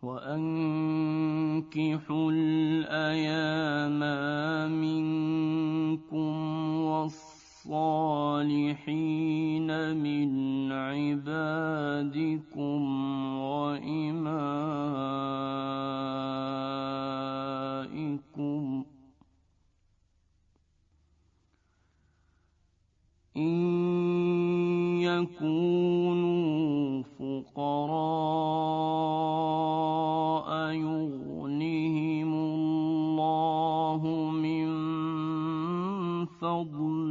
وأنكحوا الأيام منكم والصالحين من عبادكم وإمائكم إن يكونوا فقراء يغنهم الله من فضله